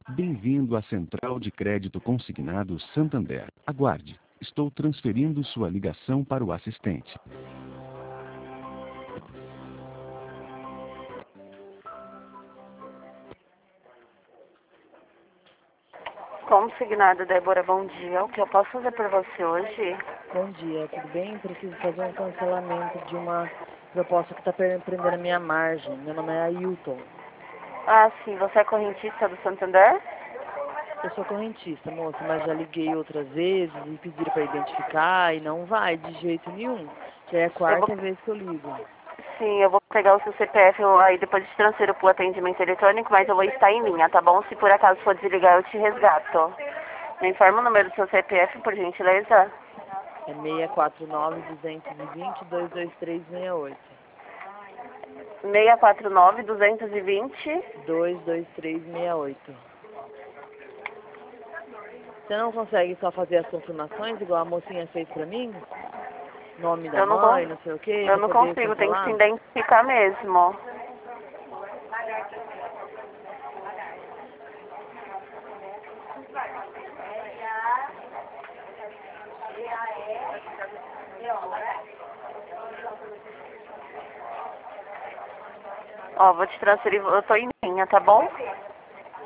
Bem-vindo à Central de Crédito Consignado Santander. Aguarde. Estou transferindo sua ligação para o assistente. Consignado, Débora, bom dia. O que eu posso fazer por você hoje? Bom dia, tudo bem? Preciso fazer um cancelamento de uma proposta que está prendendo a minha margem. Meu nome é Ailton. Ah, sim. Você é correntista do Santander? Eu sou correntista, moça, mas já liguei outras vezes e pediram para identificar e não vai de jeito nenhum. Já é a Eu vou... quarta vez que eu ligo. Sim, eu vou pegar o seu CPF, aí depois te transfiro para o atendimento eletrônico, mas eu vou estar em linha, tá bom? Se por acaso for desligar, eu te resgato. Me informa o número do seu CPF, por gentileza. É 649-220-22368. 649-220. 22368. Você não consegue só fazer as confirmações igual a mocinha fez para mim? Nome da Eu não, mãe, não sei o quê, eu para não poder consigo, tem que se cancelar? identificar mesmo. Ó, vou te transferir, eu tô em linha, tá bom?